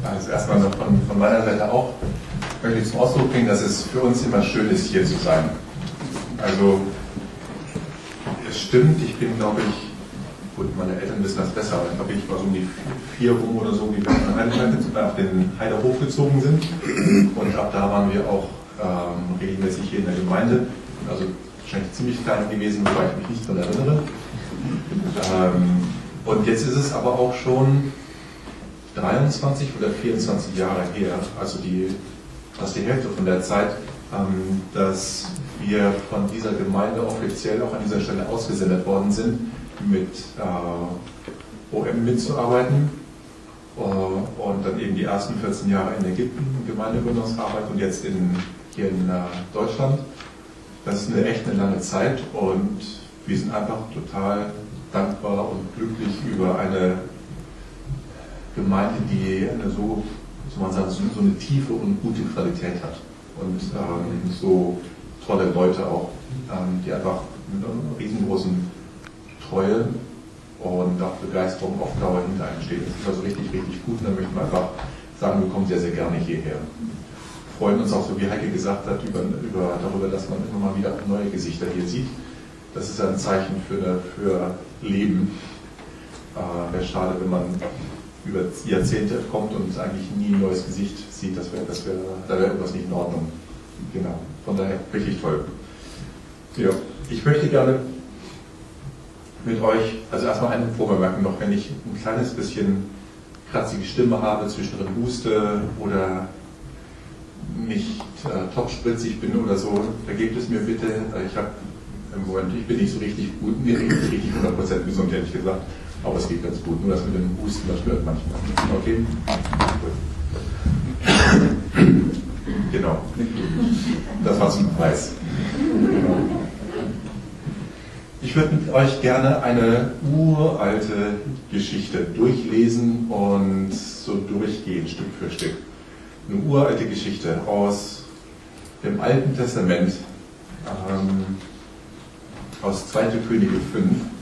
Also erstmal noch von meiner Seite auch möchte ich zum Ausdruck bringen, dass es für uns immer schön ist, hier zu sein. Also es stimmt, ich bin, glaube ich, gut, meine Eltern wissen das besser, aber ich glaube, ich war so um die 4 rum oder so, wie wir auf den Heiderhof gezogen sind. Und ab da waren wir auch regelmäßig hier in der Gemeinde. Also wahrscheinlich ziemlich klein gewesen, wobei ich mich nicht daran erinnere. Und jetzt ist es aber auch schon 23 oder 24 Jahre her, also fast die Hälfte von der Zeit, dass wir von dieser Gemeinde offiziell auch an dieser Stelle ausgesendet worden sind, mit OM mitzuarbeiten und dann eben die ersten 14 Jahre in Ägypten Gemeindegründungsarbeit und jetzt hier in Deutschland. Das ist echt eine lange Zeit und wir sind einfach total dankbar und glücklich über eine Gemeinde, die so eine tiefe und gute Qualität hat und so tolle Leute auch, die einfach mit einer riesengroßen Treue und auch Begeisterung auf Dauer hinter einem stehen. Das ist also richtig, richtig gut und da möchten wir einfach sagen, wir kommen sehr, sehr gerne hierher. Wir freuen uns auch, so wie Heike gesagt hat, darüber, dass man immer mal wieder neue Gesichter hier sieht. Das ist ein Zeichen für Leben. Wäre schade, wenn man über Jahrzehnte kommt und eigentlich nie ein neues Gesicht sieht, da wäre irgendwas nicht in Ordnung. Genau, von daher richtig toll. Ja, ich möchte gerne mit euch, also erstmal eine Vorbemerkung noch, wenn ich ein kleines bisschen kratzige Stimme habe, zwischendrin huste oder nicht topspritzig bin oder so, vergebt es mir bitte. Ich bin nicht so richtig gut, nicht richtig 100% gesund, ehrlich gesagt. Aber es geht ganz gut. Nur das mit dem Husten, das stört manchmal. Okay? Gut. Genau. Das war zum Preis. Genau. Ich würde mit euch gerne eine uralte Geschichte durchlesen und so durchgehen, Stück für Stück. Eine uralte Geschichte aus dem Alten Testament, aus 2. Könige 5.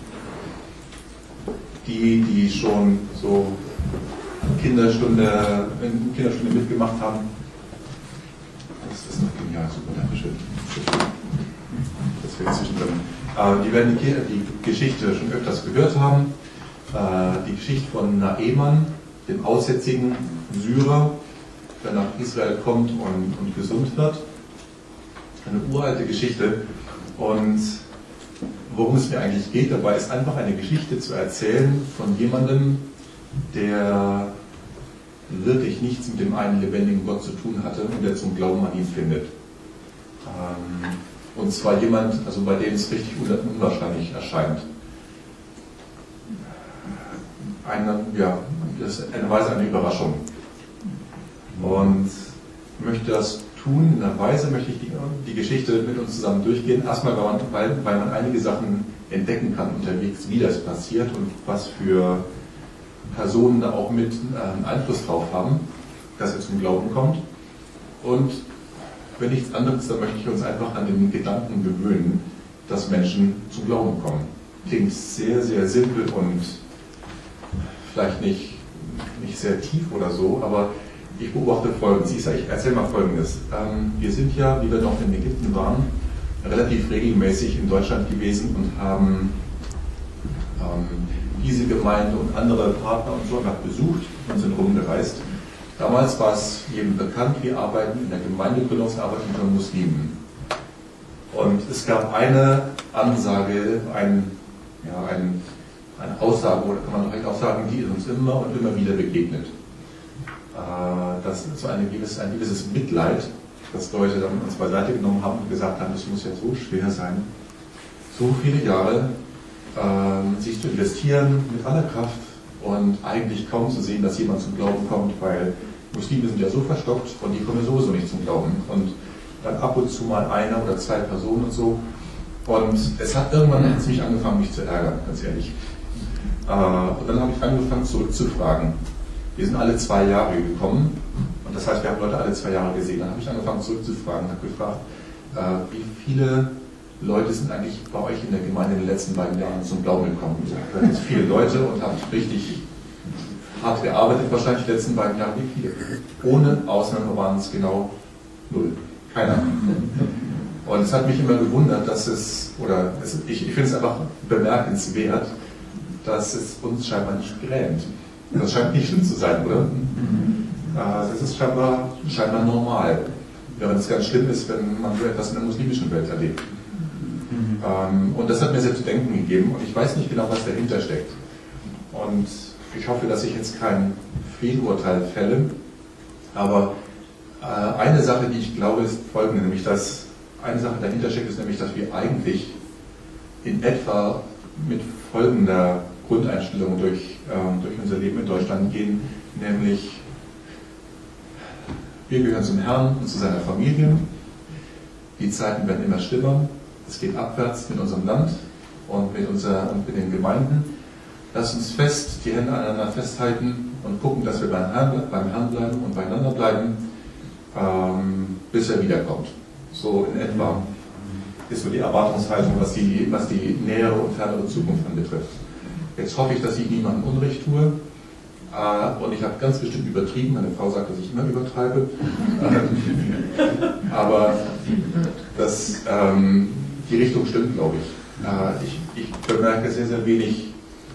Die schon so Kinderstunde mitgemacht haben. Das ist noch genial, super, danke schön. Das wird zwischendrin. Die werden die Geschichte schon öfters gehört haben. Die Geschichte von Naeman, dem aussätzigen Syrer, der nach Israel kommt und gesund wird. Eine uralte Geschichte. Und worum es mir eigentlich geht, dabei ist einfach eine Geschichte zu erzählen von jemandem, der wirklich nichts mit dem einen lebendigen Gott zu tun hatte und der zum Glauben an ihn findet. Und zwar jemand, also bei dem es richtig unwahrscheinlich erscheint. Das ist eine Weise eine Überraschung. Und ich möchte das tun. In der Weise möchte ich die Geschichte mit uns zusammen durchgehen. Erstmal, weil man einige Sachen entdecken kann unterwegs, wie das passiert und was für Personen da auch mit Einfluss drauf haben, dass er zum Glauben kommt. Und wenn nichts anderes, dann möchte ich uns einfach an den Gedanken gewöhnen, dass Menschen zum Glauben kommen. Klingt sehr, sehr simpel und vielleicht nicht sehr tief oder so, aber ich beobachte Folgendes. Ich erzähle mal Folgendes. Wir sind ja, wie wir noch in Ägypten waren, relativ regelmäßig in Deutschland gewesen und haben diese Gemeinde und andere Partner und so einfach besucht und sind rumgereist. Damals war es jedem bekannt, wir arbeiten in der Gemeindegründungsarbeit unter Muslimen. Und es gab eine Ansage, eine Aussage, oder kann man vielleicht auch sagen, die uns immer und immer wieder begegnet. Das ist so ein gewisses Mitleid, dass Leute dann uns beiseite genommen haben und gesagt haben, es muss ja so schwer sein, so viele Jahre sich zu investieren mit aller Kraft und eigentlich kaum zu sehen, dass jemand zum Glauben kommt, weil Muslime sind ja so verstockt und die kommen sowieso nicht zum Glauben. Und dann ab und zu mal eine oder zwei Personen und so. Und irgendwann hat es mich angefangen, mich zu ärgern, ganz ehrlich. Und dann habe ich angefangen zurückzufragen. Wir sind alle 2 Jahre gekommen und das heißt, wir haben Leute alle 2 Jahre gesehen. Dann habe ich angefangen zurückzufragen und habe gefragt, wie viele Leute sind eigentlich bei euch in der Gemeinde in den letzten beiden Jahren zum Glauben gekommen? Ihr seid jetzt viele Leute und habt richtig hart gearbeitet, wahrscheinlich die letzten beiden Jahre wie viele. Ohne Ausnahme waren es genau 0. Keiner. Und es hat mich immer gewundert, dass ich finde es einfach bemerkenswert, dass es uns scheinbar nicht grämt. Das scheint nicht schlimm zu sein, oder? Das ist scheinbar normal. Während es ganz schlimm ist, wenn man so etwas in der muslimischen Welt erlebt. Und das hat mir sehr zu denken gegeben und ich weiß nicht genau, was dahinter steckt. Und ich hoffe, dass ich jetzt kein Fehlurteil fälle, aber eine Sache, die ich glaube, ist folgende, nämlich dass eine Sache dahinter steckt, ist nämlich, dass wir eigentlich in etwa mit folgender Grundeinstellung durch unser Leben in Deutschland gehen, nämlich wir gehören zum Herrn und zu seiner Familie, die Zeiten werden immer schlimmer, es geht abwärts mit unserem Land und mit den Gemeinden. Lass uns fest die Hände aneinander festhalten und gucken, dass wir beim Herrn bleiben und beieinander bleiben, bis er wiederkommt. So in etwa ist so die Erwartungshaltung, was die nähere und fernere Zukunft anbetrifft. Jetzt hoffe ich, dass ich niemandem Unrecht tue. Und ich habe ganz bestimmt übertrieben. Meine Frau sagt, dass ich immer übertreibe. Aber die Richtung stimmt, glaube ich. Ich bemerke sehr, sehr wenig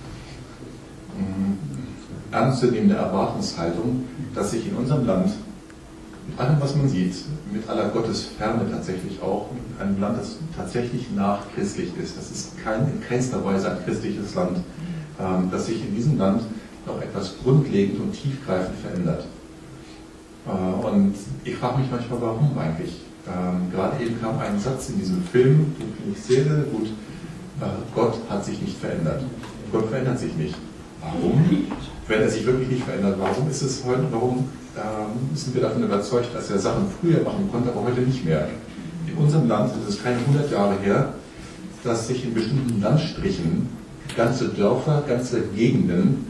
ernstzunehmende Erwartungshaltung, dass sich in unserem Land, mit allem, was man sieht, mit aller Gottesferne tatsächlich auch, mit einem Land, das tatsächlich nachchristlich ist, das ist in keinster Weise ein christliches Land, dass sich in diesem Land noch etwas grundlegend und tiefgreifend verändert. Und ich frage mich manchmal, warum eigentlich? Gerade eben kam ein Satz in diesem Film, den finde ich sehr, sehr gut. Gott hat sich nicht verändert. Gott verändert sich nicht. Warum? Wenn er sich wirklich nicht verändert, warum sind wir davon überzeugt, dass er Sachen früher machen konnte, aber heute nicht mehr? In unserem Land ist es keine 100 Jahre her, dass sich in bestimmten Landstrichen ganze Dörfer, ganze Gegenden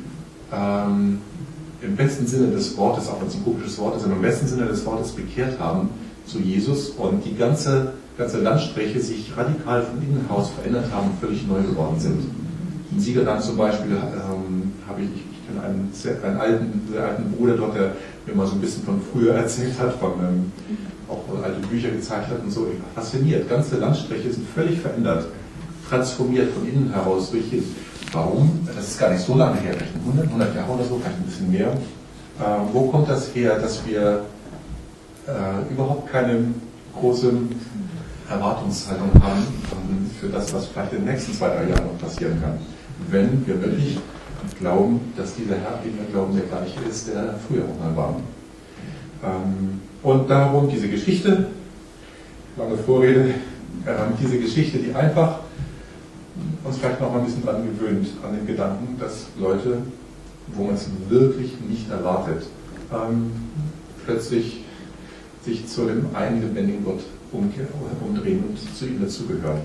im besten Sinne des Wortes, auch wenn es ein komisches Wort ist, aber im besten Sinne des Wortes bekehrt haben zu Jesus und die ganze Landstriche sich radikal von innen heraus verändert haben und völlig neu geworden sind. In Siegerland zum Beispiel habe ich kenne einen sehr alten Bruder dort, der mir mal so ein bisschen von früher erzählt hat, auch alte Bücher gezeigt hat und so. Fasziniert. Ganze Landstriche sind völlig verändert, transformiert von innen heraus durch ihn. Warum? Das ist gar nicht so lange her, vielleicht 100 Jahre oder so, vielleicht ein bisschen mehr. Wo kommt das her, dass wir überhaupt keine große Erwartungshaltung haben für das, was vielleicht in den nächsten 2-3 Jahren noch passieren kann? Wenn wir wirklich glauben, dass dieser Herr, den wir glauben, der gleiche ist, der früher auch mal war. Und darum diese Geschichte, lange Vorrede, diese Geschichte, die einfach uns vielleicht noch mal ein bisschen dran gewöhnt, an den Gedanken, dass Leute, wo man es wirklich nicht erwartet, plötzlich sich zu dem einen lebendigen Gott umdrehen und zu ihm dazugehören.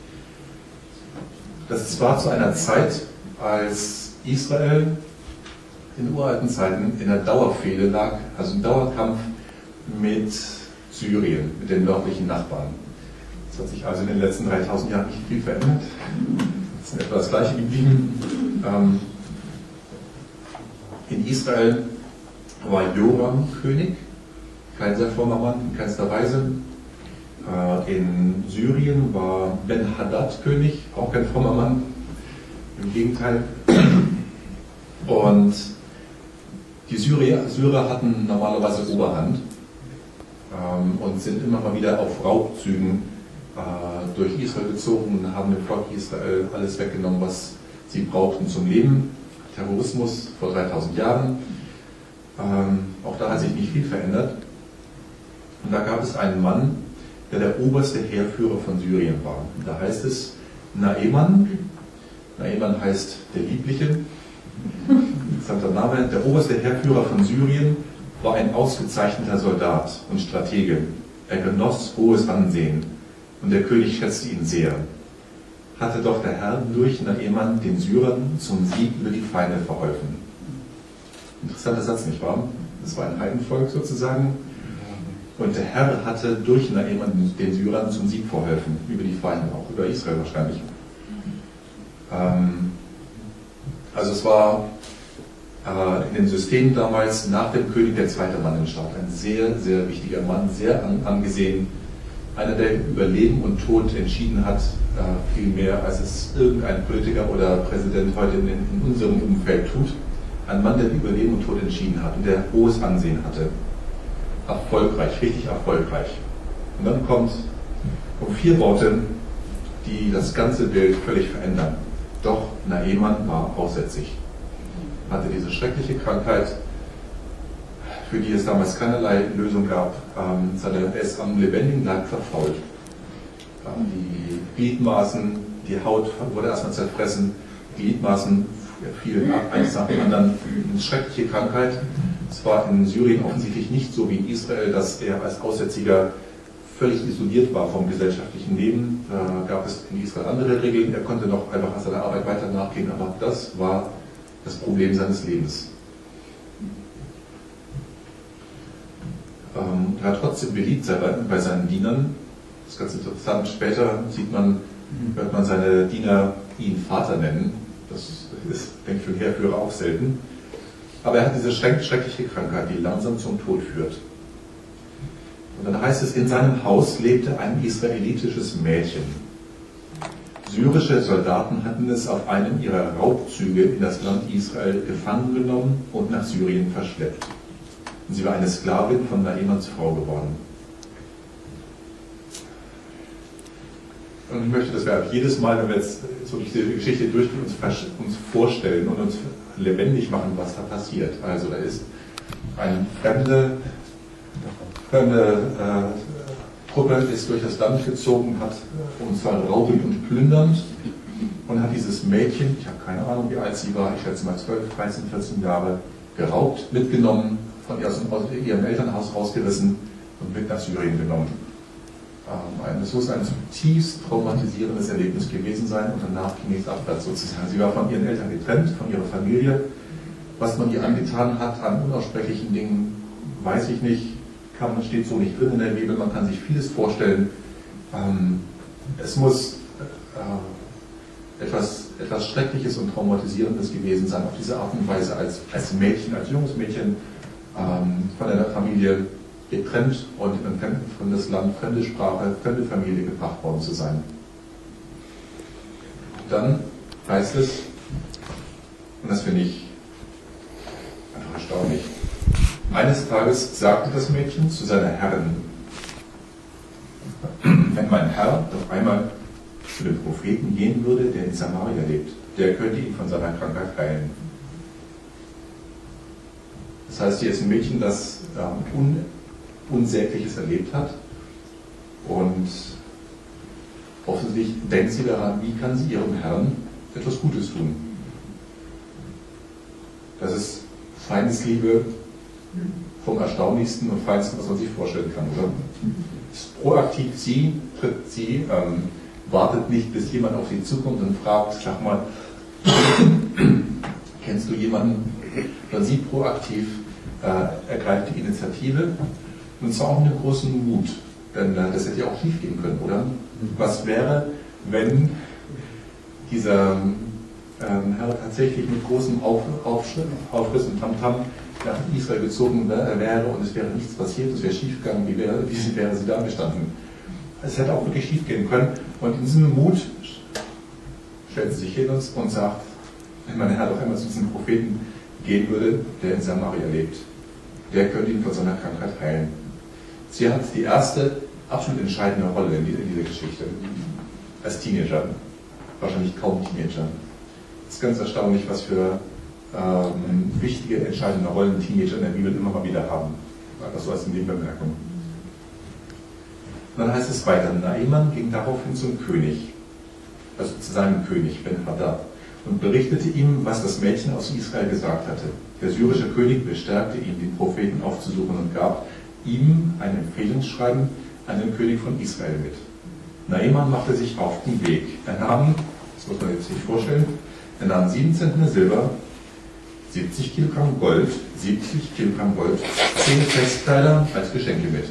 Das war zu einer Zeit, als Israel in uralten Zeiten in einer Dauerfehde lag, also im Dauerkampf mit Syrien, mit den nördlichen Nachbarn. Es hat sich also in den letzten 3000 Jahren nicht viel verändert. Es ist etwa das Gleiche geblieben. In Israel war Joram König, kein sehr frommer Mann, in keinster Weise. In Syrien war Ben-Hadad König, auch kein frommer Mann, im Gegenteil. Und die Syrer hatten normalerweise Oberhand und sind immer mal wieder auf Raubzügen durch Israel gezogen und haben dem Volk Israel alles weggenommen, was sie brauchten zum Leben. Terrorismus vor 3000 Jahren. Auch da hat sich nicht viel verändert. Und da gab es einen Mann, der oberste Heerführer von Syrien war. Da heißt es Naeman. Naeman heißt der Liebliche. Interessanter Name. Der oberste Heerführer von Syrien war ein ausgezeichneter Soldat und Stratege. Er genoss hohes Ansehen und der König schätzte ihn sehr. Hatte doch der Herr durch Naeman den Syrern zum Sieg über die Feinde verholfen. Interessanter Satz, nicht wahr? Das war ein Heidenvolk sozusagen. Und der Herr hatte durch Naeman den Syrern zum Sieg verholfen, über die Feinde, auch über Israel wahrscheinlich. Also es war in dem System damals nach dem König der zweite Mann im Staat. Ein sehr, sehr wichtiger Mann, sehr angesehen. Einer, der über Leben und Tod entschieden hat, viel mehr als es irgendein Politiker oder Präsident heute in unserem Umfeld tut. Ein Mann, der über Leben und Tod entschieden hat und der hohes Ansehen hatte. Erfolgreich, richtig erfolgreich. Und dann kommen 4 Worte, die das ganze Bild völlig verändern. Doch Naaman war aussätzig. Hatte diese schreckliche Krankheit, für die es damals keinerlei Lösung gab. Er ist am lebendigen Leib verfault. Die Gliedmaßen, die Haut wurde erstmal zerfressen, Gliedmaßen fielen ab, eins nach dem anderen. Eine schreckliche Krankheit. Es war in Syrien offensichtlich nicht so wie in Israel, dass er als Aussätziger völlig isoliert war vom gesellschaftlichen Leben. Da gab es in Israel andere Regeln. Er konnte noch einfach seiner Arbeit weiter nachgehen, aber das war das Problem seines Lebens. Er war trotzdem beliebt bei seinen Dienern. Das ist ganz interessant. Später hört man seine Diener ihn Vater nennen. Das ist, denke ich, für den Heerführer auch selten. Aber er hat diese schreckliche Krankheit, die langsam zum Tod führt. Und dann heißt es, in seinem Haus lebte ein israelitisches Mädchen. Syrische Soldaten hatten es auf einem ihrer Raubzüge in das Land Israel gefangen genommen und nach Syrien verschleppt. Und sie war eine Sklavin von Naamans Frau geworden. Und ich möchte, dass wir jedes Mal, wenn wir jetzt so durch diese Geschichte durchgehen, uns vorstellen und uns lebendig machen, was da passiert. Also da ist eine fremde Truppe ist durch das Land gezogen, und zwar raubend und plündernd, und hat dieses Mädchen, ich habe keine Ahnung, wie alt sie war, ich schätze mal 12, 13, 14 Jahre, geraubt, mitgenommen, von aus ihrem Elternhaus rausgerissen und mit nach Syrien genommen. Das muss ein zutiefst traumatisierendes Erlebnis gewesen sein, und danach ging es abwärts sozusagen. Sie war von ihren Eltern getrennt, von ihrer Familie. Was man ihr angetan hat an unaussprechlichen Dingen, weiß ich nicht. Steht so nicht drin in der Bibel, man kann sich vieles vorstellen. Es muss etwas Schreckliches und Traumatisierendes gewesen sein, auf diese Art und Weise als Mädchen, als junges Mädchen von einer Familie getrennt und in ein fremdes Land, fremde Sprache, fremde Familie gebracht worden zu sein. Dann heißt es, und das finde ich einfach erstaunlich, eines Tages sagte das Mädchen zu seiner Herrin: Wenn mein Herr doch einmal zu dem Propheten gehen würde, der in Samaria lebt, der könnte ihn von seiner Krankheit heilen. Das heißt, hier ist ein Mädchen, das Unsägliches erlebt hat, und offensichtlich denkt sie daran, wie kann sie ihrem Herrn etwas Gutes tun. Das ist Feindesliebe vom Erstaunlichsten und Feinsten, was man sich vorstellen kann, oder? Ist proaktiv, sie wartet nicht, bis jemand auf sie zukommt und fragt, sag mal, kennst du jemanden? Sondern sie proaktiv ergreift die Initiative, und zwar auch mit einem großen Mut, denn das hätte ja auch schief gehen können, oder? Was wäre, wenn dieser Herr tatsächlich mit großem Aufriss und Tamtam nach Israel gezogen wäre und es wäre nichts passiert, es wäre schief gegangen, wie wäre sie da gestanden? Es hätte auch wirklich schief gehen können, und in diesem Mut stellt sie sich hin und sagt, wenn mein Herr doch einmal zu diesem Propheten gehen würde, der in Samaria lebt, der könnte ihn von seiner Krankheit heilen. Sie hat die erste absolut entscheidende Rolle in dieser Geschichte. Als Teenager, wahrscheinlich kaum Teenager. Es ist ganz erstaunlich, was für wichtige, entscheidende Rollen Teenager in der Bibel immer mal wieder haben. Das so als Nebenbemerkung. Und dann heißt es weiter, Naaman ging daraufhin zum König, also zu seinem König, Ben-Hadad, und berichtete ihm, was das Mädchen aus Israel gesagt hatte. Der syrische König bestärkte ihn, den Propheten aufzusuchen, und gab ihm ein Empfehlungsschreiben an den König von Israel mit. Naaman machte sich auf den Weg. Er nahm, das muss man jetzt sich vorstellen, er nahm 7 Zentner Silber, 70 Kilogramm Gold, 70 Kilogramm Gold, 10 Festkleider als Geschenke mit.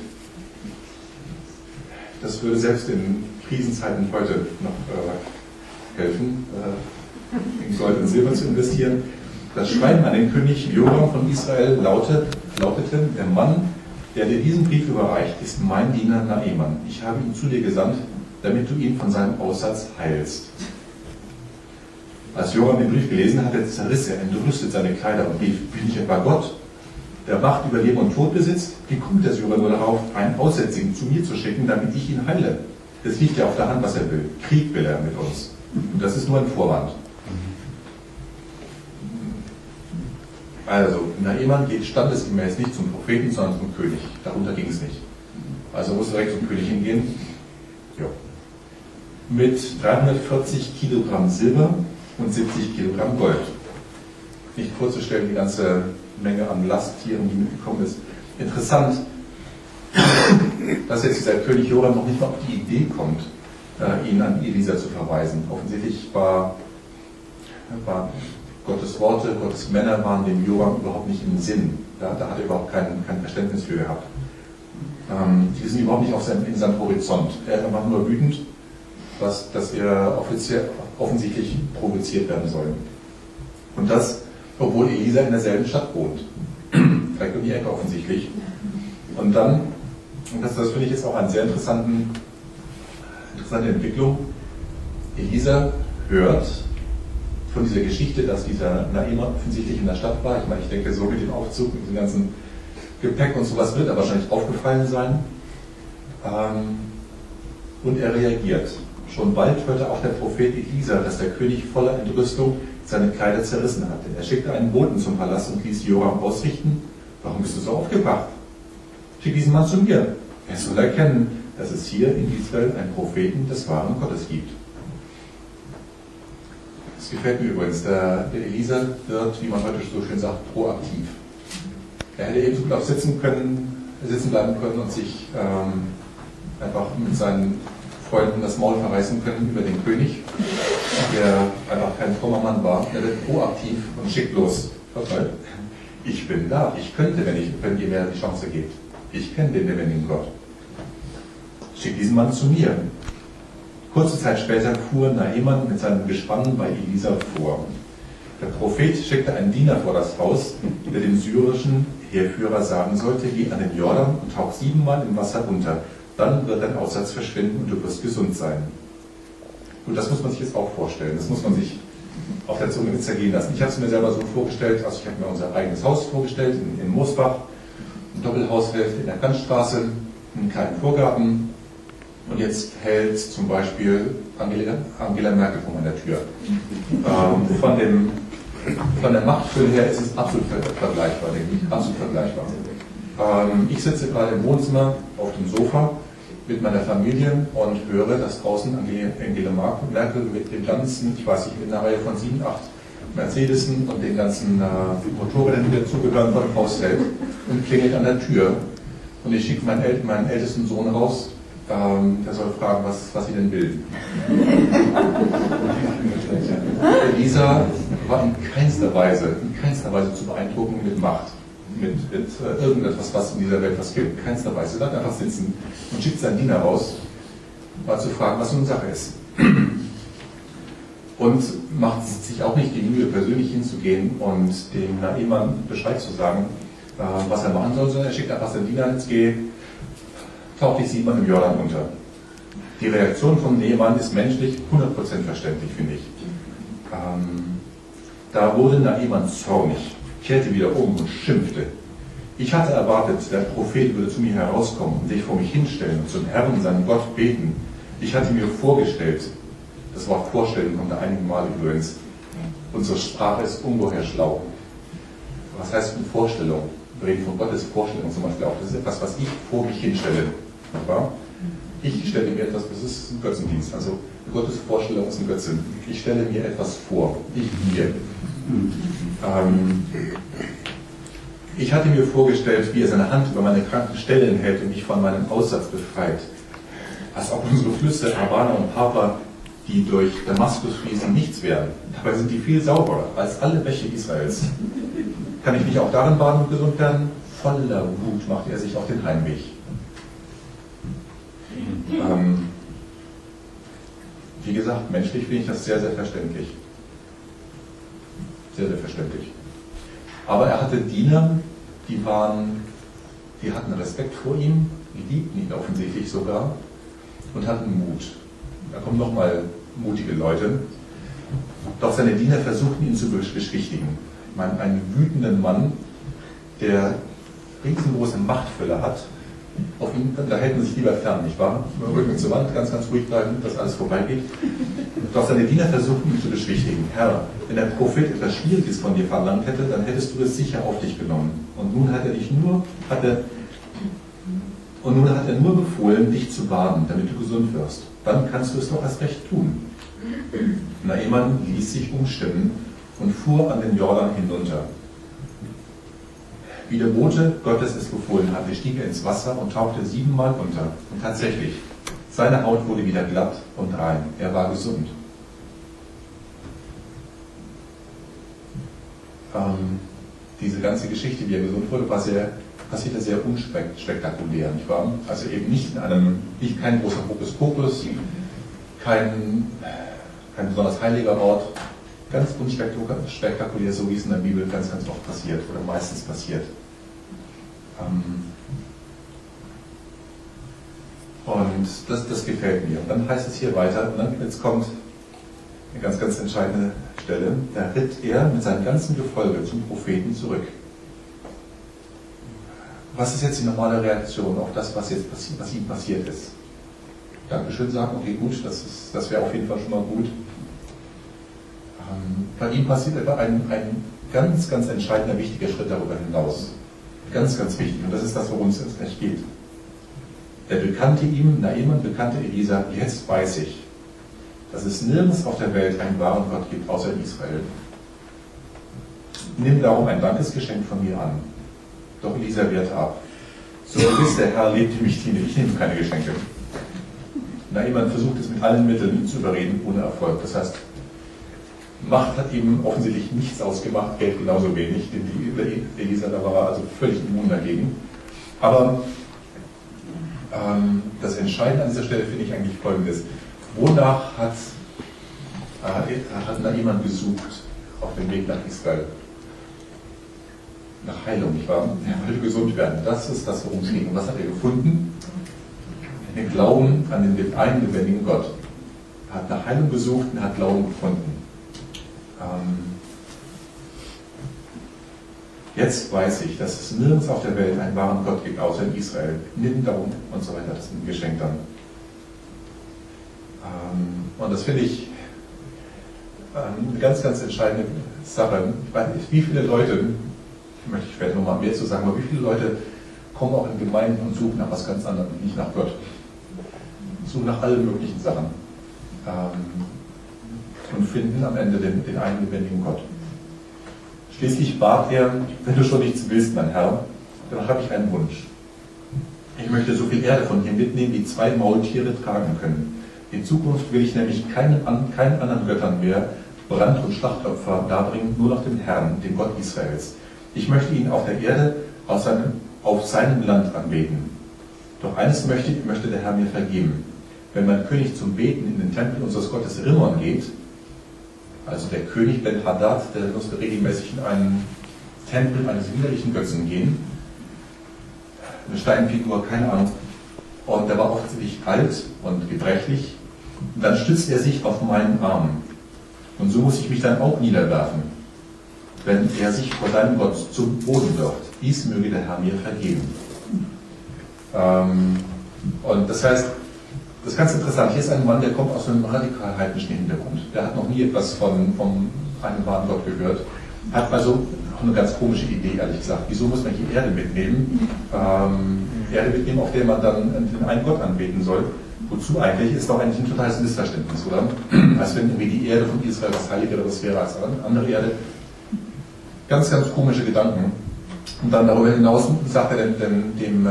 Das würde selbst in Krisenzeiten heute noch helfen, in Gold und Silber zu investieren. Das Schreiben an den König Joram von Israel lautete, der Mann, der dir diesen Brief überreicht, ist mein Diener Naaman. Ich habe ihn zu dir gesandt, damit du ihn von seinem Aussatz heilst. Als Joram den Brief gelesen hatte, zerriss er entrüstet seine Kleider und rief: Bin ich etwa Gott, der Macht über Leben und Tod besitzt? Wie kommt der Syrer nur darauf, einen Aussätzigen zu mir zu schicken, damit ich ihn heile? Es liegt ja auf der Hand, was er will. Krieg will er mit uns. Und das ist nur ein Vorwand. Also, Naaman geht standesgemäß nicht zum Propheten, sondern zum König. Darunter ging es nicht. Also muss direkt zum König hingehen. Ja. Mit 340 Kilogramm Silber und 70 Kilogramm Gold. Nicht vorzustellen, die ganze Menge an Lasttieren, die mitgekommen ist. Interessant, dass jetzt dieser König Joram noch nicht mal auf die Idee kommt, ihn an Elisa zu verweisen. Offensichtlich war Gottes Worte, Gottes Männer waren dem Joram überhaupt nicht im Sinn. Da hat er überhaupt kein Verständnis für gehabt. Die sind überhaupt nicht in seinem Horizont. Er war nur wütend, dass er offensichtlich provoziert werden soll. Und das, obwohl Elisa in derselben Stadt wohnt. Vielleicht um die Ecke offensichtlich. Und dann, und das finde ich jetzt auch eine sehr interessante Entwicklung, Elisa hört von dieser Geschichte, dass dieser Naaman offensichtlich in der Stadt war. Ich meine, ich denke, so mit dem Aufzug, mit dem ganzen Gepäck und sowas wird er wahrscheinlich aufgefallen sein. Und er reagiert. Schon bald hörte auch der Prophet Elisa, dass der König voller Entrüstung seine Kleider zerrissen hatte. Er schickte einen Boten zum Palast und ließ Joram ausrichten: Warum bist du so aufgebracht? Schick diesen Mann zu mir. Er soll erkennen, dass es hier in Israel einen Propheten des wahren Gottes gibt. Das gefällt mir übrigens. Der Elisa wird, wie man heute so schön sagt, proaktiv. Er hätte ebenso gut auch sitzen bleiben können und sich einfach mit seinen Freunden das Maul verreißen können über den König, der einfach kein frommer Mann war. Er wird proaktiv und schickt los. Ich bin da. Ich könnte, wenn ihr mir die Chance gebt. Ich kenne den lebendigen Gott. Schickt diesen Mann zu mir. Kurze Zeit später fuhr Naaman mit seinem Gespann bei Elisa vor. Der Prophet schickte einen Diener vor das Haus, der dem syrischen Heerführer sagen sollte: Geh an den Jordan und tauch 7-mal im Wasser unter. Dann wird dein Aussatz verschwinden und du wirst gesund sein. Gut, das muss man sich jetzt auch vorstellen. Das muss man sich auf der Zunge zergehen lassen. Ich habe es mir selber so vorgestellt, also ich habe mir unser eigenes Haus vorgestellt in Moosbach, eine Doppelhaushälfte in der Kantstraße, einen kleinen Vorgarten. Und jetzt hält zum Beispiel Angela Merkel vor meiner Tür. Von der Machtfülle her ist es absolut vergleichbar, denke ich. Absolut vergleichbar. Ich sitze gerade im Wohnzimmer auf dem Sofa mit meiner Familie und höre, dass draußen Angela Merkel mit dem ganzen, ich weiß nicht, mit einer Reihe von 7, 8 Mercedesen und den ganzen Motorrädern, die dazugehören, vor dem Haus hält und klingelt an der Tür. Und ich schicke meinen ältesten Sohn raus. Der soll fragen, was sie denn will. Elisa war in keinster Weise zu beeindrucken mit Macht, mit irgendetwas, was in dieser Welt was gibt. In keinster Weise. Er bleibt einfach sitzen und schickt seinen Diener raus, mal zu fragen, was so eine Sache ist. Und macht sich auch nicht die Mühe, persönlich hinzugehen und dem Naaman Bescheid zu sagen, was er machen soll, sondern er schickt einfach seinen Diener ins Geh. Taucht dich 7-mal im Jordan unter. Die Reaktion von Naaman ist menschlich 100% verständlich, finde ich. Da wurde Naaman zornig, kehrte wieder um und schimpfte. Ich hatte erwartet, der Prophet würde zu mir herauskommen und sich vor mich hinstellen und zum Herrn, seinen Gott, beten. Ich hatte mir vorgestellt, das Wort Vorstellen kommt da einige Male übrigens. Unsere Sprache ist ungeheuer schlau. Was heißt eine Vorstellung? Wir reden von Gottes Vorstellung zum Beispiel auch. Das ist etwas, was ich vor mich hinstelle. Ich stelle mir etwas, das ist ein Götzendienst. Also Gottes Vorstellung ist ein Götze. Ich stelle mir etwas vor. Ich hatte mir vorgestellt, wie er seine Hand über meine kranken Stellen hält und mich von meinem Aussatz befreit. Als ob unsere Flüsse Habana und Papa, die durch Damaskus fließen, nichts wären. Dabei sind die viel sauberer als alle Bäche Israels. Kann ich nicht auch darin baden und gesund werden? Voller Wut machte er sich auf den Heimweg. Wie gesagt, menschlich finde ich das sehr, sehr verständlich. Sehr, sehr verständlich. Aber er hatte Diener, die hatten Respekt vor ihm, die liebten ihn offensichtlich sogar und hatten Mut. Da kommen nochmal mutige Leute. Doch seine Diener versuchten ihn zu beschwichtigen. Ich meine, einen wütenden Mann, der riesengroße Machtfülle hat, auf ihn, da hält man sich lieber fern, nicht wahr? Rücken zur Wand, ganz, ganz ruhig bleiben, dass alles vorbeigeht. Doch seine Diener versuchten ihn zu beschwichtigen. Herr, wenn der Prophet etwas Schwieriges von dir verlangt hätte, dann hättest du es sicher auf dich genommen. Und nun hat er nur befohlen, dich zu baden, damit du gesund wirst. Dann kannst du es doch erst recht tun. Naaman ließ sich umstimmen und fuhr an den Jordan hinunter. Wie der Bote Gottes es befohlen hatte, stieg er ins Wasser und tauchte 7-mal unter. Und tatsächlich, seine Haut wurde wieder glatt und rein. Er war gesund. Diese ganze Geschichte, wie er gesund wurde, passierte sehr unspektakulär, nicht wahr? Also eben nicht kein großer Hokuspokus, kein besonders heiliger Ort, ganz unspektakulär, so wie es in der Bibel ganz, ganz oft passiert oder meistens passiert. Und das gefällt mir. Und dann heißt es hier weiter, und dann jetzt kommt eine ganz, ganz entscheidende Stelle, da ritt er mit seinem ganzen Gefolge zum Propheten zurück. Was ist jetzt die normale Reaktion auf das, was ihm passiert ist? Dankeschön sagen, okay, gut, das wäre auf jeden Fall schon mal gut. Bei ihm passiert aber ein ganz, ganz entscheidender, wichtiger Schritt darüber hinaus. Ganz, ganz wichtig. Und das ist das, worum es jetzt gleich geht. Naaman bekannte Elisa, jetzt weiß ich, dass es nirgends auf der Welt einen wahren Gott gibt, außer in Israel. Nimm darum ein Dankesgeschenk von mir an. Doch Elisa wehrte ab. So gewiss der Herr lebt, dem ich diene, ich nehme keine Geschenke. Naaman versucht es mit allen Mitteln, ihn zu überreden, ohne Erfolg. Das heißt, Macht hat ihm offensichtlich nichts ausgemacht, Geld genauso wenig, denn die Elisa, da war er also völlig immun dagegen. Aber das Entscheidende an dieser Stelle finde ich eigentlich Folgendes. Wonach hat Naaman gesucht auf dem Weg nach Israel? Nach Heilung, nicht wahr? Er wollte gesund werden. Das ist das, worum es ging. Und was hat er gefunden? Den Glauben an den einen lebendigen Gott. Er hat nach Heilung gesucht und hat Glauben gefunden. Jetzt weiß ich, dass es nirgends auf der Welt einen wahren Gott gibt, außer in Israel. Nimm darum und so weiter, das ist ein Geschenk dann. Und das finde ich eine ganz, ganz entscheidende Sache. Ich weiß nicht, wie viele Leute, möchte ich später nochmal mehr zu sagen, aber wie viele Leute kommen auch in Gemeinden und suchen nach was ganz anderem, nicht nach Gott. Suchen nach allen möglichen Sachen. Und finden am Ende den einen lebendigen Gott. Schließlich bat er, wenn du schon nichts willst, mein Herr, dann habe ich einen Wunsch. Ich möchte so viel Erde von hier mitnehmen, wie 2 Maultiere tragen können. In Zukunft will ich nämlich keinen anderen Göttern mehr Brand- und Schlachtopfer darbringen, nur noch dem Herrn, dem Gott Israels. Ich möchte ihn auf der Erde auf seinem Land anbeten. Doch eines möchte der Herr mir vergeben. Wenn mein König zum Beten in den Tempel unseres Gottes Rimmon geht, also der König Ben-Hadad, der musste regelmäßig in einen Tempel eines widerlichen Götzen gehen, eine Steinfigur, keine Ahnung, und der war offensichtlich alt und gebrechlich, und dann stützt er sich auf meinen Arm. Und so muss ich mich dann auch niederwerfen, wenn er sich vor seinem Gott zum Boden wirft. Dies möge der Herr mir vergeben. Und das heißt, das ist ganz interessant. Hier ist ein Mann, der kommt aus einem radikal heidnischen Hintergrund. Der hat noch nie etwas von einem wahren Gott gehört. Hat also auch eine ganz komische Idee, ehrlich gesagt. Wieso muss man hier Erde mitnehmen? Erde mitnehmen, auf der man dann den einen Gott anbeten soll. Wozu eigentlich? Ist doch eigentlich ein totales Missverständnis, oder? Als wenn irgendwie die Erde von Israel was Heiligeres wäre als andere Erde. Ganz, ganz komische Gedanken. Und dann darüber hinaus sagt er dem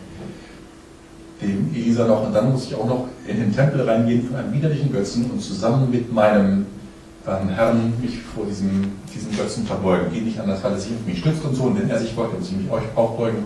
Elisa noch, und dann muss ich auch noch in den Tempel reingehen von einem widerlichen Götzen und zusammen mit meinem Herrn mich vor diesem Götzen verbeugen. Geht nicht anders, weil er sich auf mich stützt und so, und wenn er sich beugt, muss ich mich euch auch beugen.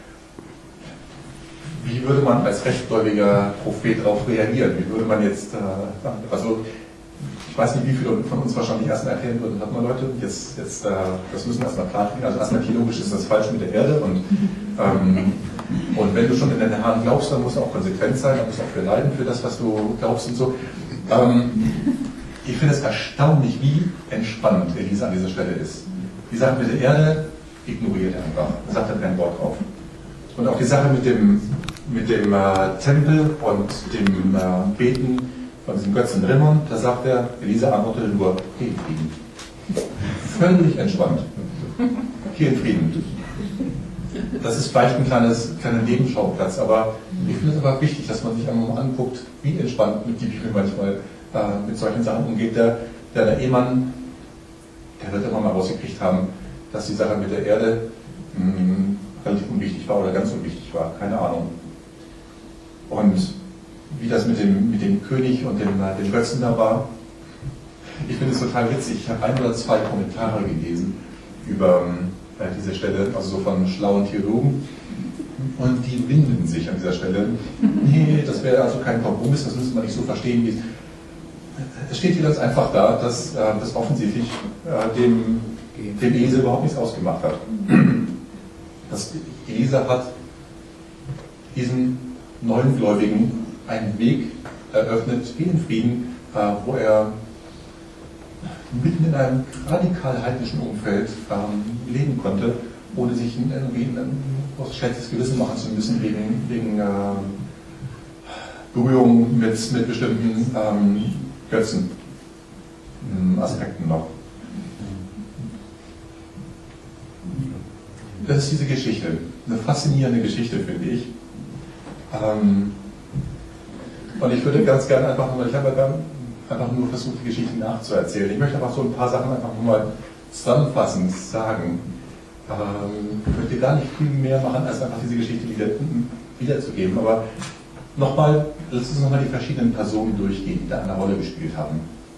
Wie würde man als rechtgläubiger Prophet darauf reagieren? Wie würde man jetzt, also Ich weiß nicht, wie viele von uns wahrscheinlich erstmal erklären würden, warte mal Leute, das müssen wir erstmal klar kriegen. Also erstmal theologisch ist das falsch mit der Erde und wenn du schon in den Herrn glaubst, dann musst du auch konsequent sein, dann musst du auch für leiden für das, was du glaubst und so. Ich finde es erstaunlich, wie entspannt Elisa an dieser Stelle ist. Die Sache mit der Erde ignoriert er einfach, da sagt er kein Wort drauf. Und auch die Sache mit dem Tempel und dem Beten von diesem Götzen Rimmon, da sagt er, Elisa antwortete nur, geh in Frieden. Völlig entspannt. Geh in Frieden. Das ist vielleicht ein kleiner Nebenschauplatz, aber ich finde es aber wichtig, dass man sich einmal anguckt, wie entspannt die Bibel manchmal mit solchen Sachen umgeht. Der Ehemann, der wird immer mal rausgekriegt haben, dass die Sache mit der Erde relativ unwichtig war oder ganz unwichtig war, keine Ahnung. Und wie das mit dem König und dem Götzen da war, ich finde es total witzig. Ich habe 1 oder 2 Kommentare gelesen über diese Stelle, also so von schlauen Theologen, und die winden sich an dieser Stelle. Nee, das wäre also kein Kompromiss, das müsste man nicht so verstehen. Es steht hier ganz einfach da, dass das offensichtlich dem Elisa überhaupt nichts ausgemacht hat. Dass Elisa hat diesen neuen Gläubigen einen Weg eröffnet in Frieden, wo er mitten in einem radikal heidnischen Umfeld leben konnte, ohne sich irgendwie ein schlechtes Gewissen machen zu müssen wegen Berührung mit bestimmten Götzenaspekten noch. Das ist diese Geschichte, eine faszinierende Geschichte, finde ich. Und ich würde ganz gerne ich habe einfach nur versucht, die Geschichte nachzuerzählen. Ich möchte einfach so ein paar Sachen einfach nur mal zusammenfassend sagen. Ich möchte gar nicht viel mehr machen, als einfach diese Geschichte wiederzugeben. Aber lass uns nochmal die verschiedenen Personen durchgehen, die da eine Rolle gespielt haben.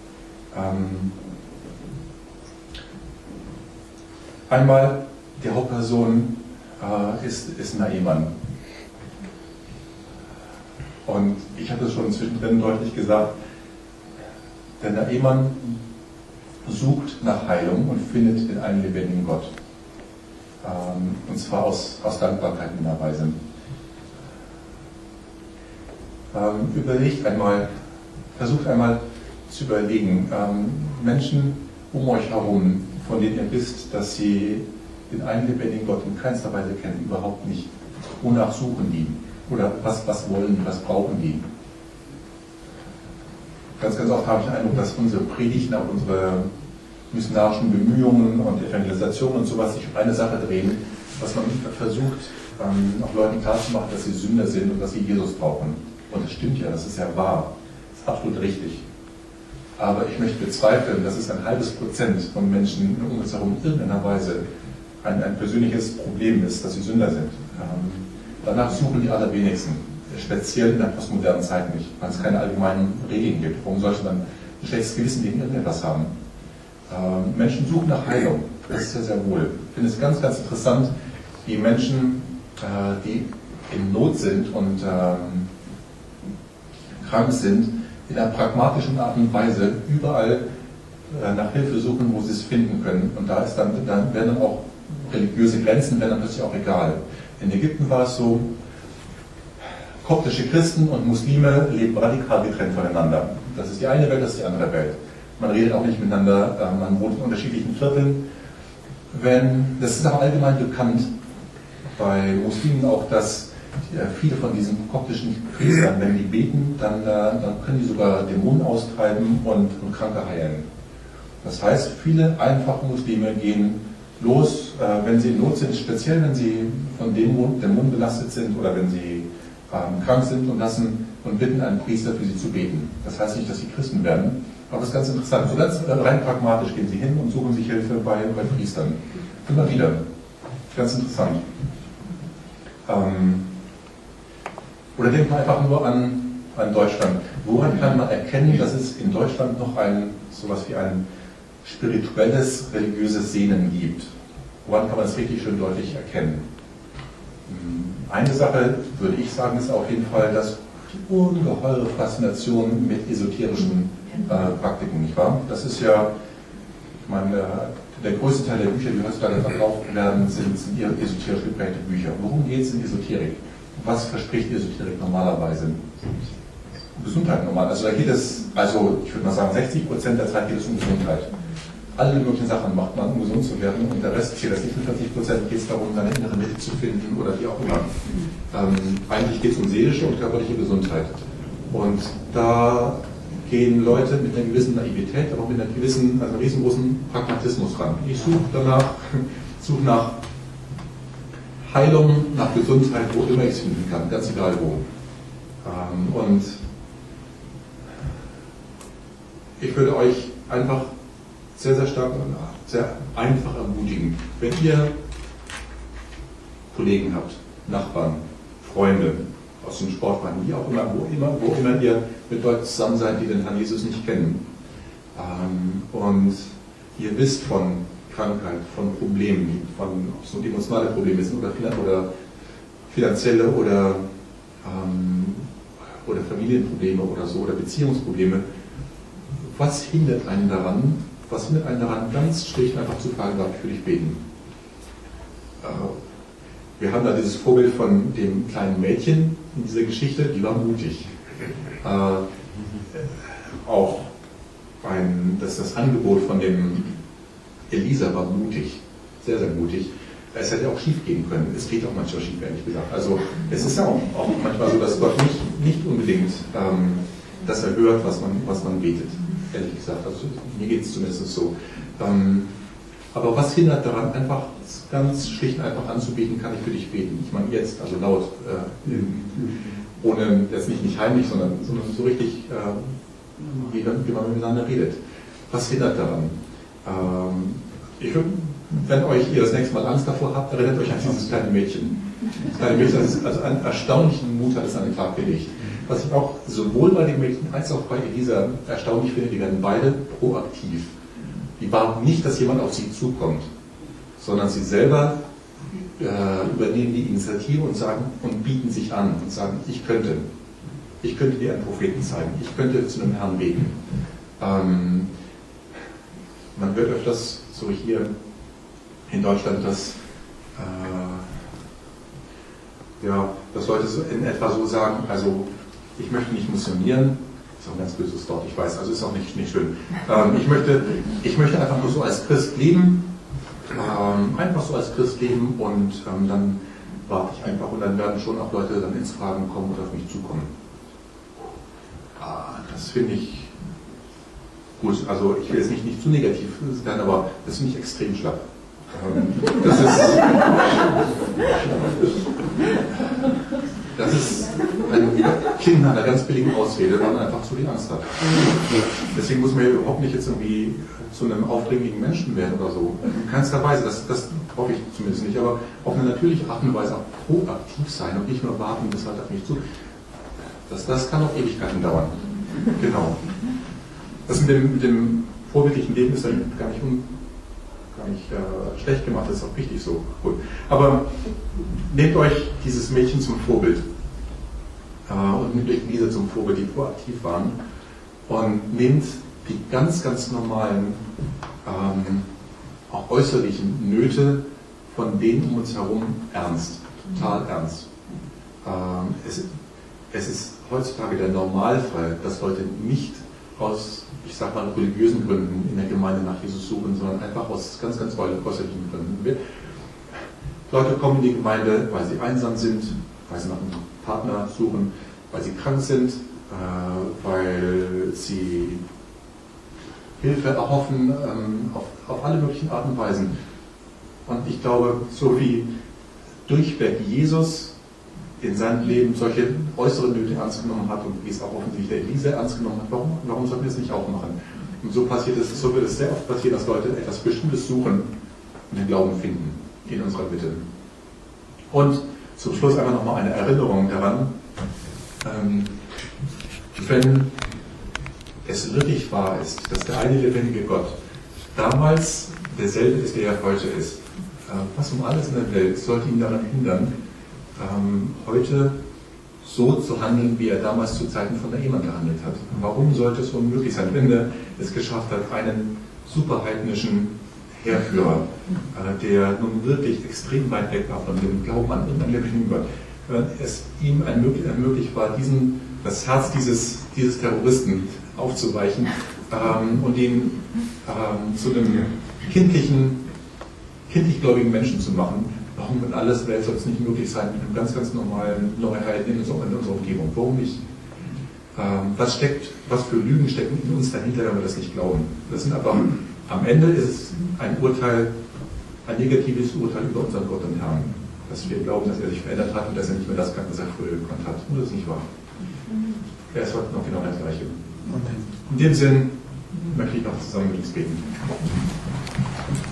Einmal, die Hauptperson ist Naaman. Und ich hatte es schon zwischendrin deutlich gesagt, der Naaman sucht nach Heilung und findet den einen lebendigen Gott. Und zwar aus Dankbarkeit in der Weise. Versucht einmal zu überlegen, Menschen um euch herum, von denen ihr wisst, dass sie den einen lebendigen Gott in keinster Weise kennen, überhaupt nicht. Wonach suchen die? Oder was wollen die, was brauchen die? Ganz, ganz oft habe ich den Eindruck, dass unsere Predigten, auch unsere missionarischen Bemühungen und Evangelisationen und sowas sich um eine Sache drehen, dass man versucht, auch Leuten klarzumachen, dass sie Sünder sind und dass sie Jesus brauchen. Und das stimmt ja, das ist ja wahr. Das ist absolut richtig. Aber ich möchte bezweifeln, dass es ein halbes Prozent von Menschen um uns herum in irgendeiner Weise ein persönliches Problem ist, dass sie Sünder sind. Danach suchen die allerwenigsten, speziell in der postmodernen Zeit nicht, weil es keine allgemeinen Regeln gibt. Warum sollte man ein schlechtes Gewissen gegen irgendetwas haben? Menschen suchen nach Heilung, das ist ja sehr wohl. Ich finde es ganz, ganz interessant, wie Menschen, die in Not sind und krank sind, in einer pragmatischen Art und Weise überall nach Hilfe suchen, wo sie es finden können. Und da werden dann auch religiöse Grenzen werden dann plötzlich auch egal. In Ägypten war es so, koptische Christen und Muslime leben radikal getrennt voneinander. Das ist die eine Welt, das ist die andere Welt. Man redet auch nicht miteinander, man wohnt in unterschiedlichen Vierteln. Das ist auch allgemein bekannt bei Muslimen auch, dass viele von diesen koptischen Priestern, wenn die beten, dann können die sogar Dämonen austreiben und Kranke heilen. Das heißt, viele einfache Muslime gehen los, wenn sie in Not sind, speziell wenn sie von Dämonen belastet sind oder wenn sie krank sind und bitten einen Priester für sie zu beten. Das heißt nicht, dass sie Christen werden, aber das ist ganz interessant. So ganz rein pragmatisch gehen sie hin und suchen sich Hilfe bei Priestern. Immer wieder. Ganz interessant. Oder denkt man einfach nur an Deutschland. Woran kann man erkennen, dass es in Deutschland noch sowas wie ein spirituelles, religiöses Sehnen gibt? Woran kann man das richtig schön deutlich erkennen? Eine Sache, würde ich sagen, ist auf jeden Fall, dass die ungeheure Faszination mit esoterischen Praktiken, nicht wahr? Das ist ja, ich meine, der größte Teil der Bücher, die heutzutage verkauft werden, sind esoterisch geprägte Bücher. Worum geht es in Esoterik? Was verspricht Esoterik normalerweise? Gesundheit normal. Also da geht es, also ich würde mal sagen, 60% der Zeit geht es um Gesundheit. Alle möglichen Sachen macht man, um gesund zu werden, und der Rest, hier das 45% geht es darum, seine innere Mitte zu finden oder wie auch immer. Eigentlich geht es um seelische und körperliche Gesundheit. Und da gehen Leute mit einer gewissen Naivität, aber auch mit einer gewissen, also einem riesengroßen Pragmatismus ran. Ich suche nach Heilung, nach Gesundheit, wo immer ich es finden kann, ganz egal wo. Und ich würde euch einfach sehr, sehr stark und sehr einfach ermutigen, wenn ihr Kollegen habt, Nachbarn, Freunde aus dem Sportverein, wie auch immer, wo immer ihr mit Leuten zusammen seid, die den Herrn Jesus nicht kennen, und ihr wisst von Krankheit, von Problemen, ob es emotionale Probleme sind oder finanzielle oder Familienprobleme oder so, oder Beziehungsprobleme. Was hindert einen daran, ganz schlicht einfach zu fragen, darf ich für dich beten? Wir haben da dieses Vorbild von dem kleinen Mädchen in dieser Geschichte, die war mutig. Auch das Angebot von dem Elisa war mutig, sehr, sehr mutig. Es hätte auch schief gehen können. Es geht auch manchmal schief, ehrlich gesagt. Also es ist ja auch manchmal so, dass Gott nicht unbedingt das erhört, was man betet. Ehrlich gesagt. Also mir geht es zumindest so. Aber was hindert daran, einfach ganz schlicht einfach anzubieten, kann ich für dich beten? Ich meine jetzt, also laut, ohne jetzt nicht heimlich, sondern so richtig, wie man miteinander redet. Was hindert daran? Wenn ihr das nächste Mal Angst davor habt, erinnert euch an dieses kleine Mädchen. Das kleine Mädchen, das ist also einen erstaunlichen Mut hat es an den Tag gelegt. Was ich auch sowohl bei dem Mädchen als auch bei Elisa erstaunlich finde, die werden beide proaktiv. Die warten nicht, dass jemand auf sie zukommt, sondern sie selber übernehmen die Initiative und bieten sich an und sagen, ich könnte dir einen Propheten zeigen, ich könnte zu einem Herrn beten. Man hört öfters so hier in Deutschland, dass Leute so in etwa so sagen, also ich möchte nicht missionieren, ist auch ein ganz böses Wort, ich weiß, also ist auch nicht schön. Ich möchte einfach nur so als Christ leben, und dann warte ich einfach und dann werden schon auch Leute dann ins Fragen kommen und auf mich zukommen. Das finde ich gut, also ich will jetzt nicht zu negativ sein, aber das finde ich extrem schlapp. Das ist ein Kind nach einer ganz billigen Ausrede, weil man einfach zu viel Angst hat. Deswegen muss man ja überhaupt nicht jetzt irgendwie zu einem aufdringlichen Menschen werden oder so. In keinster Weise, das hoffe ich zumindest nicht, aber auf eine natürliche Art und Weise auch proaktiv sein und nicht nur warten, bis halt auf mich zu. Das kann auch Ewigkeiten dauern. Genau. Das mit dem vorbildlichen Leben ist dann gar nicht schlecht gemacht, das ist auch richtig so. Gut. Aber nehmt euch dieses Mädchen zum Vorbild und nehmt euch Lisa zum Vorbild, die proaktiv waren, und nehmt die ganz, ganz normalen, auch äußerlichen Nöte von denen um uns herum ernst, total ernst. Es ist heutzutage der Normalfall, dass Leute nicht aus, ich sag mal, religiösen Gründen in der Gemeinde nach Jesus suchen, sondern einfach aus ganz, ganz äußerlichen Gründen. Leute kommen in die Gemeinde, weil sie einsam sind, weil sie nach einem Partner suchen, weil sie krank sind, weil sie Hilfe erhoffen, auf alle möglichen Arten und Weisen. Und ich glaube, so wie durchweg Jesus in seinem Leben solche äußeren Nöte ernst genommen hat und wie es auch offensichtlich der Elisa ernst genommen hat, warum sollten wir es nicht auch machen? Und so wird es sehr oft passieren, dass Leute etwas Bestimmtes suchen und den Glauben finden in unserer Mitte. Und zum Schluss einfach nochmal eine Erinnerung daran, wenn es wirklich wahr ist, dass der eine lebendige Gott damals derselbe ist, der er heute ist, was um alles in der Welt sollte ihn daran hindern, heute so zu handeln, wie er damals zu Zeiten von der Ehemann gehandelt hat. Warum sollte es unmöglich sein, wenn er es geschafft hat, einen superheidnischen Heerführer, der nun wirklich extrem weit weg war von dem Glauben an irgendeinen lebendigen Gott, es ihm ermöglicht war, das Herz dieses Terroristen aufzuweichen und ihn zu einem kindlich gläubigen Menschen zu machen. Warum in alles Welt soll es nicht möglich sein, mit einem ganz, ganz normalen Neuheiten in unserer Umgebung? Warum nicht? Was für Lügen stecken in uns dahinter, wenn wir das nicht glauben? Das sind aber, am Ende ist es ein negatives Urteil über unseren Gott und Herrn, dass wir glauben, dass er sich verändert hat und dass er nicht mehr das kann, was er früher gekonnt hat. Und das ist nicht wahr. Er ist heute noch genau das Gleiche. In dem Sinn möchte ich noch zusammen mit uns beten.